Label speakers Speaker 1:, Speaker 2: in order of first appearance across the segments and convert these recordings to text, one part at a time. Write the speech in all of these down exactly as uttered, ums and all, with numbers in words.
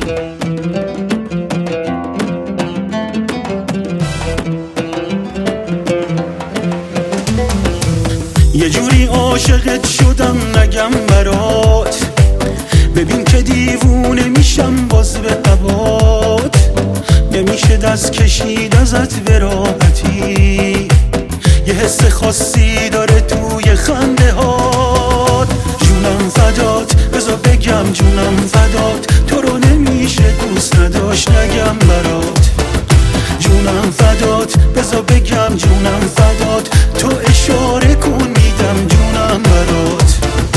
Speaker 1: یه جوری عاشقت شدم نگم برات، ببین که دیوونه میشم باز به هوات. نمیشه دست کشید ازت به راحتی، یه حس خاصی داره توی خنده هات. جونم فدات، بذار بگم جونم فدات، تو رو نمیشه دوست نداشت نگم برات. جونم فدات، بذار بگم جونم فدات، تو اشاره کن میدم جونم برات.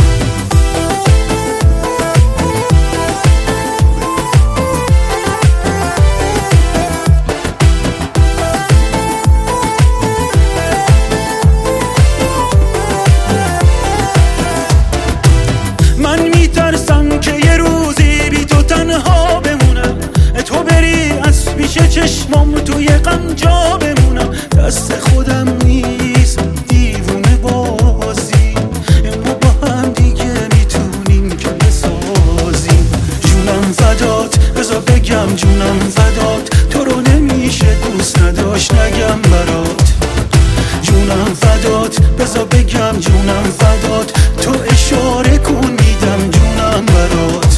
Speaker 1: من میترسم که یه روزی بی تو تنها بمونم، تو بری از پیش چشمام توی غم جا بمونم. دست خودم نیست دیوونه بازی، ما با هم دیگه میتونیم که بسازیم. جونم فدات، بذار بگم جونم فدات، تو رو نمیشه دوست نداشت نگم برات. جونم فدات، بذار بگم جونم فدات، تو اشاره کن میدم جونم برات.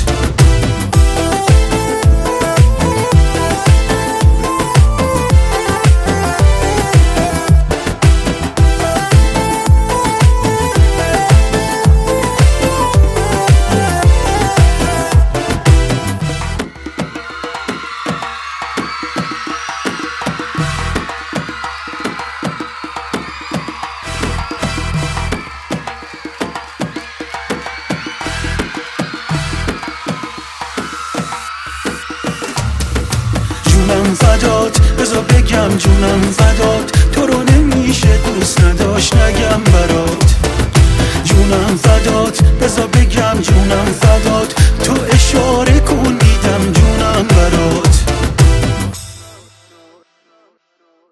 Speaker 1: جونم فدات، بذار بگم جونم فدات، تو رو نمیشه دوست نداشت نگم برات. جونم فدات، بذار بگم جونم فدات.